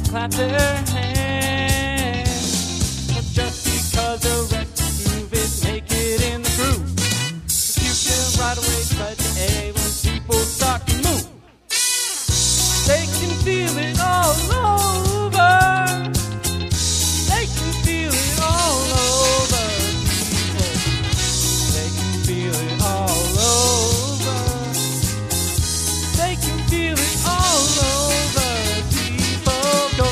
clap their hands. But just because a record groove is naked in the groove, the future right away touch A when people start to move. They can feel it all over. They can feel it all over people. They can feel it all over. They can feel it all over people. Go.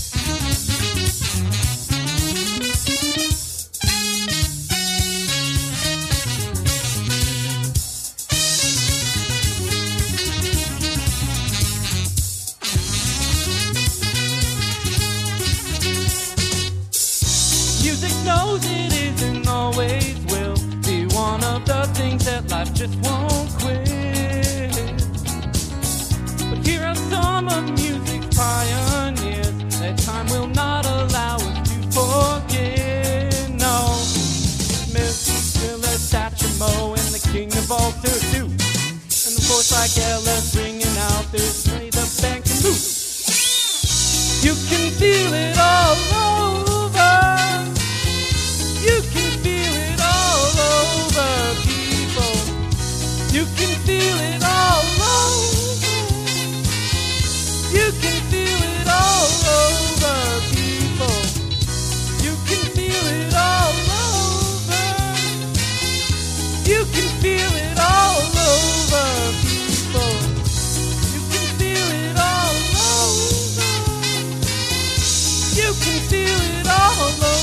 Music knows it isn't always will be one of the things that life just won't quit. But here are some of music's pioneers that time will not allow us to forget. No, Smith, Miller, Thatcher, Moe, and the king of alters too. And the voice like Ella's ringing out this way the band can move. You can feel it all over. You can feel it all over people. You can feel it all over. You can feel it all over people. You can feel it all over. You can feel it all over people. You can feel it all over. You can feel it all over people.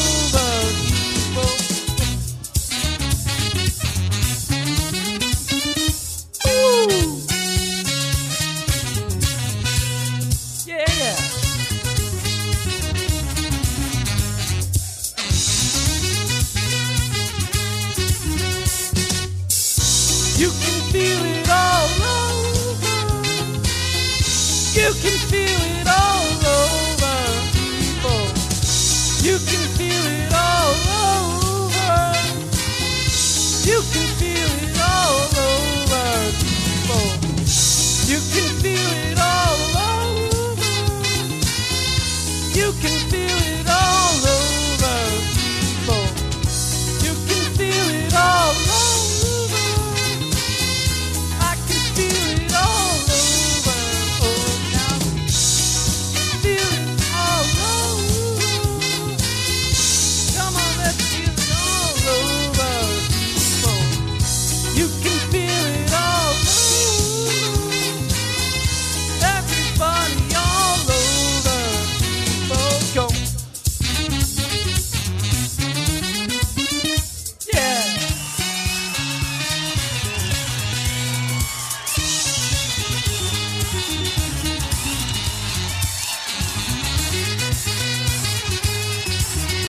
Yeah. You can feel it all over. You can feel it all over people. You can feel it all over. You can feel